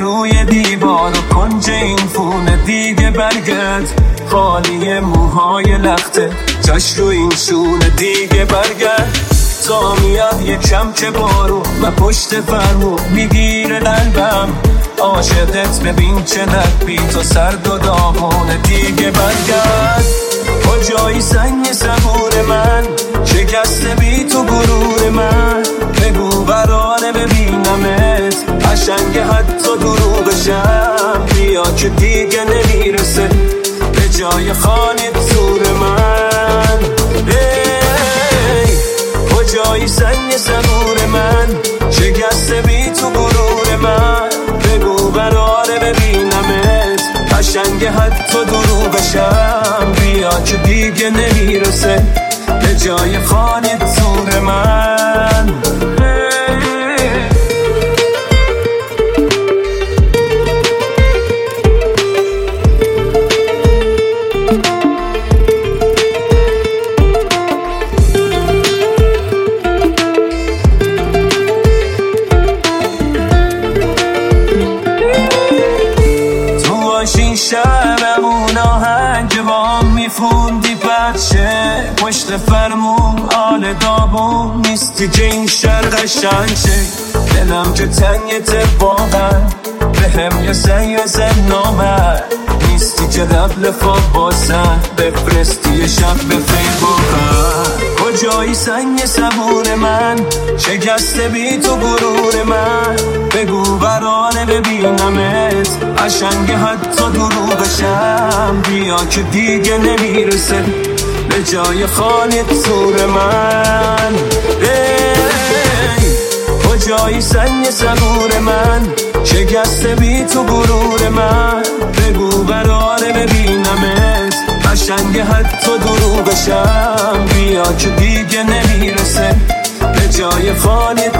روی دیوار و کنج این خونه دیگه برگرد، خالی موهای لخته جاش رو این شونه دیگه برگرد. تا میاد یکم که بارو و پشت فرمو میگیره قلبم، عاشقت ببین چه بی تو سرد و داغونه دیگه برگرد. کجایی سنگ صبور من، شکسته بی تو غرور من، بگو برانه ببینمت قشنگ حتی دروغشم، بیا که دیگه نمیرسه به جای خانه زور من. کجایی سنگ صبور من، شکسته بی تو غرور من، بگو برانه ببینمت قشنگ حتی دروغشم، بیا که دیگه نمیرسه به جای خانه زور من. شبمون آهنگ با میفوندی بچه پشت فرمون آل دابون نیستی که این شهر قشنگ شه، دلم که تنگته واقعا به هم یه زن نامد، نیستی که قبل خواب باسن بفرستی یه شب به فیسبوکم. کجایی سنگ صبور من، شکسته بی تو غرور من، بگو برانه ببینمت قشنگ حتی دروغشم، بیا که دیگه نمیرسه به جای خانه زور من. کجایی سنگ صبور من، شکسته بی تو غرور من، بگو برانه ببینمت قشنگ حتی دروغشم، بیا که دیگه نمیرسه به جای خانه